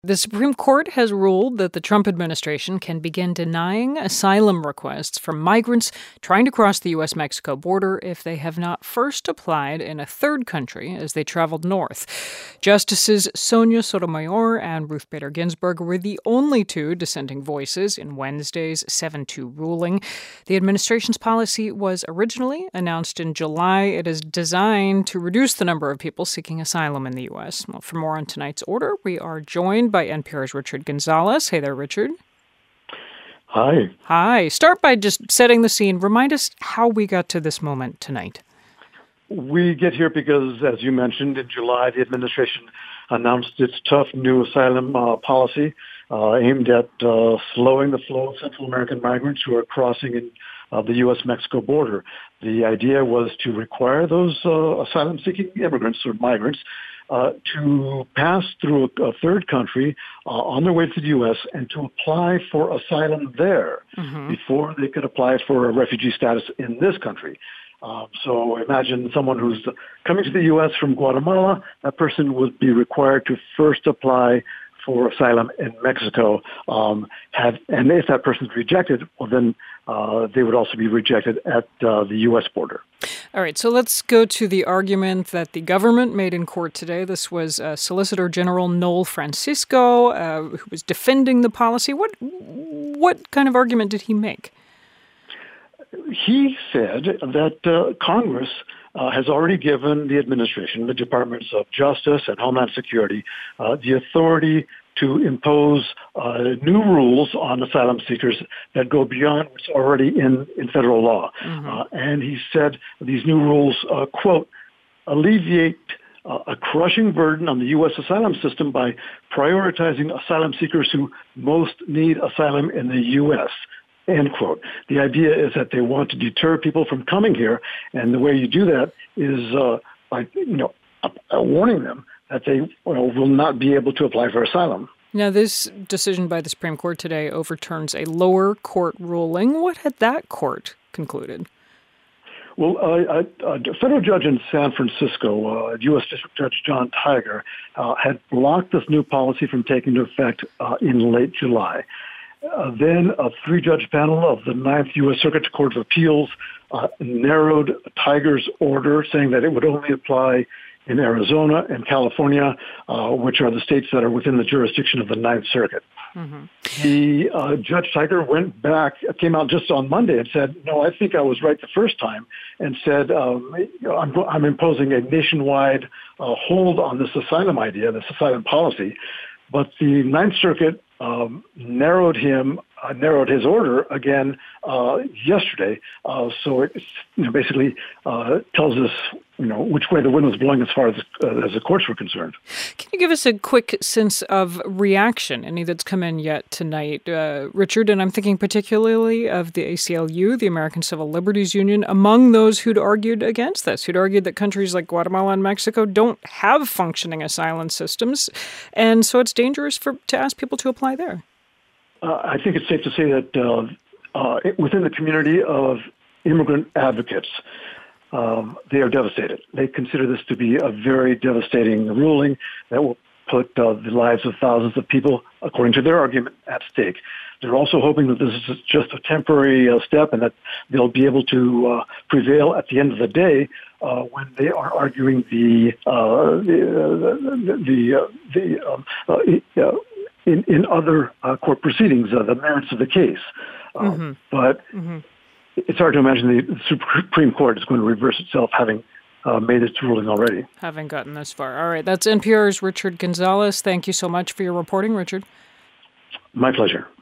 The Supreme Court has ruled that the Trump administration can begin denying asylum requests from migrants trying to cross the U.S.-Mexico border if they have not first applied in a third country as they traveled north. Justices Sonia Sotomayor and Ruth Bader Ginsburg were the only two dissenting voices in Wednesday's 7-2 ruling. The administration's policy was originally announced in July. It is designed to reduce the number of people seeking asylum in the U.S. Well, for more on tonight's order, we are joined by NPR's Richard Gonzalez. Hey there, Richard. Hi. Hi. Start by just setting the scene. Remind us how we got to this moment tonight. We get here because, as you mentioned, in July, the administration announced its tough new asylum policy aimed at slowing the flow of Central American migrants who are crossing in the U.S.-Mexico border. The idea was to require those asylum-seeking immigrants or migrants to pass through a third country on their way to the U.S. and to apply for asylum there before they could apply for a refugee status in this country. So imagine someone who's coming to the U.S. from Guatemala. That person would be required to first apply for asylum in Mexico. And if that person's rejected, well, then they would also be rejected at the U.S. border. All right, so let's go to the argument that the government made in court today. This was Solicitor General Noel Francisco, who was defending the policy. What kind of argument did he make? He said that Congress has already given the administration, the Departments of Justice and Homeland Security, the authority to impose new rules on asylum seekers that go beyond what's already in federal law. And he said these new rules, quote, alleviate a crushing burden on the U.S. asylum system by prioritizing asylum seekers who most need asylum in the U.S., end quote. The idea is that they want to deter people from coming here, and the way you do that is by warning them that they will not be able to apply for asylum. Now, this decision by the Supreme Court today overturns a lower court ruling. What had that court concluded? Well, a federal judge in San Francisco, U.S. District Judge John Tiger, had blocked this new policy from taking into effect in late July. Then a three-judge panel of the Ninth U.S. Circuit Court of Appeals narrowed Tiger's order, saying that it would only apply in Arizona and California, which are the states that are within the jurisdiction of the Ninth Circuit. The Judge Tiger went back, came out just on Monday and said, no, I think I was right the first time, and said, I'm imposing a nationwide hold on this asylum idea, this asylum policy. But the Ninth Circuit narrowed his order again yesterday. So it basically tells us which way the wind was blowing as far as the courts were concerned. Can you give us a quick sense of reaction, any that's come in yet tonight, Richard? And I'm thinking particularly of the ACLU, the American Civil Liberties Union, among those who'd argued against this, who'd argued that countries like Guatemala and Mexico don't have functioning asylum systems, and so it's dangerous to ask people to apply there. I think it's safe to say that within the community of immigrant advocates, they are devastated. They consider this to be a very devastating ruling that will put the lives of thousands of people, according to their argument, at stake. They're also hoping that this is just a temporary step and that they'll be able to prevail at the end of the day when they are arguing in other court proceedings, the merits of the case. But it's hard to imagine the Supreme Court is going to reverse itself having made its ruling already. Having gotten this far. All right, that's NPR's Richard Gonzalez. Thank you so much for your reporting, Richard. My pleasure.